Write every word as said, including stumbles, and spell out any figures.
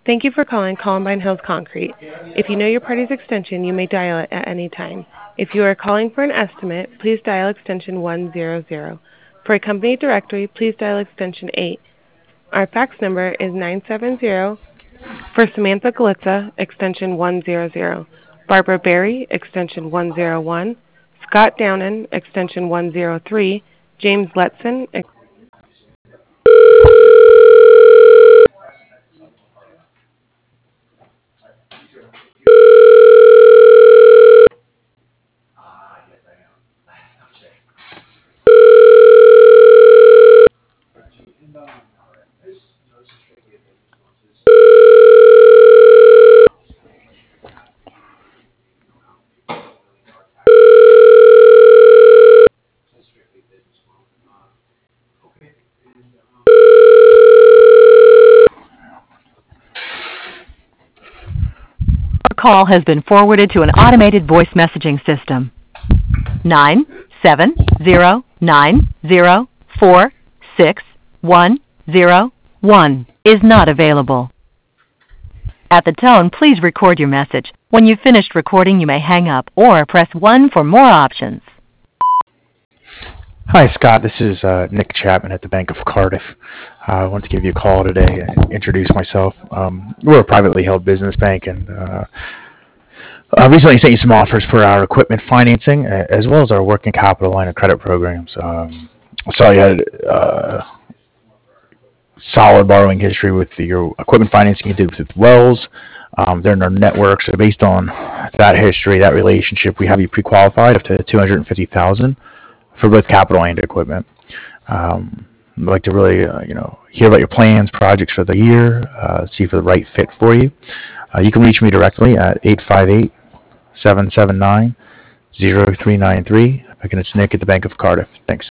Thank you for calling Columbine Hills Concrete. If you know your party's extension, you may dial it at any time. If you are calling for an estimate, please dial extension one hundred. For a company directory, please dial extension eight. Our fax number is nine seven zero. For Samantha Galitza, extension one hundred. Barbara Berry, extension one oh one. Scott Downen, extension one oh three. James Letson, ex- Your call has been forwarded to an automated voice messaging system. Nine seven zero nine zero four six one zero one is not available. At the tone, please record your message. When you've finished recording, you may hang up or press one for more options. Hi, Scott. This is uh, Nick Chapman at the Bank of Cardiff. Uh, I want to give you a call today and introduce myself. Um, we're a privately held business bank, and uh, I recently sent you some offers for our equipment financing uh, as well as our working capital line of credit programs. Um, I saw you had uh, solid borrowing history with your equipment financing you did with Wells. Um, they're in our network, so based on that history, that relationship, we have you pre-qualified up to two hundred fifty thousand dollars for both capital and equipment. Um, I'd like to really, uh, you know, hear about your plans, projects for the year, uh, see if they're the right fit for you. Uh, you can reach me directly at eight five eight, seven seven nine, zero three nine three. Again, it's Nick at the Bank of Cardiff. Thanks.